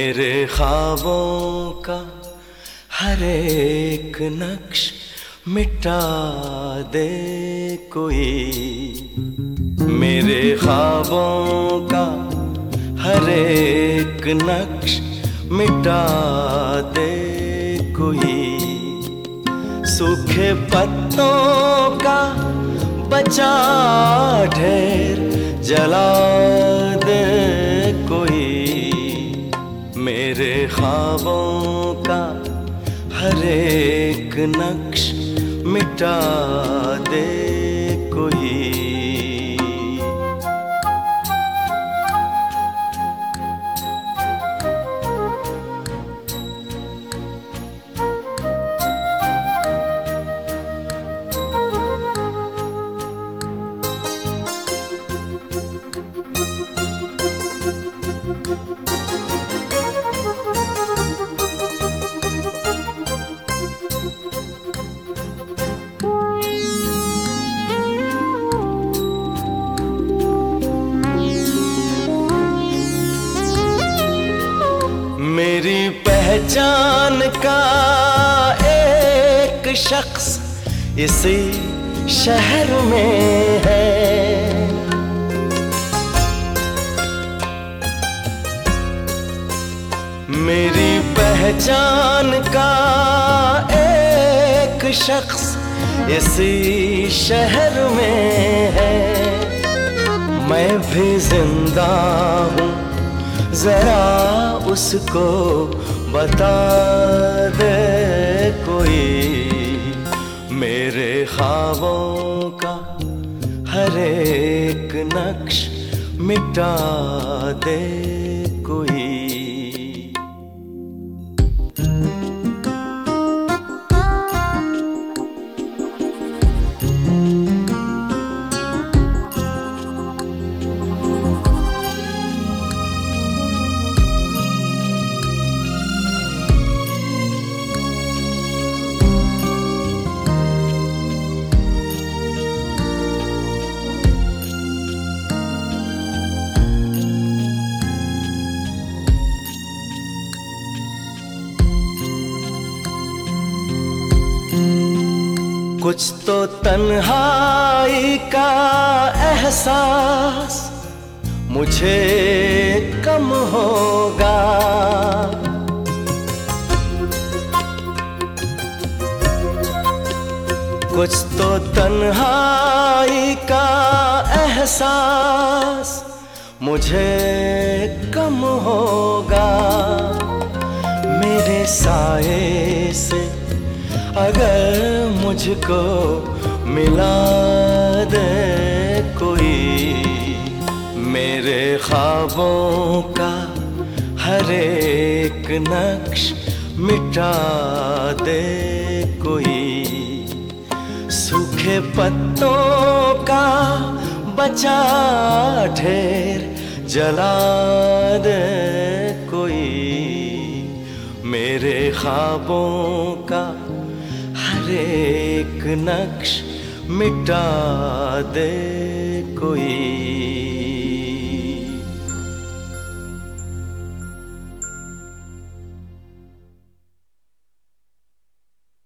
मेरे ख्वाबों का हर एक नक्श मिटा दे कोई। मेरे ख्वाबों का हर एक नक्श मिटा दे कोई। सूखे पत्तों का बचा ढेर जला दे कोई। मेरे ख्वाबों का हर एक नक्श मिटा दे कोई। मेरी पहचान का एक शख्स इसी शहर में है। मेरी पहचान का एक शख्स इसी शहर में है। मैं भी जिंदा हूँ, जरा उसको बता दे कोई। मेरे ख्वाबों का हर एक नक्श मिटा दे कोई। कुछ तो तन्हाई का एहसास मुझे कम होगा। कुछ तो तन्हाई का एहसास मुझे कम होगा। मेरे साए से अगर मुझको मिला दे कोई। मेरे ख्वाबों का हर एक नक्श मिटा दे कोई। सूखे पत्तों का बचा ढेर जला दे कोई। मेरे ख्वाबों का हर एक नक्श मिटा दे कोई।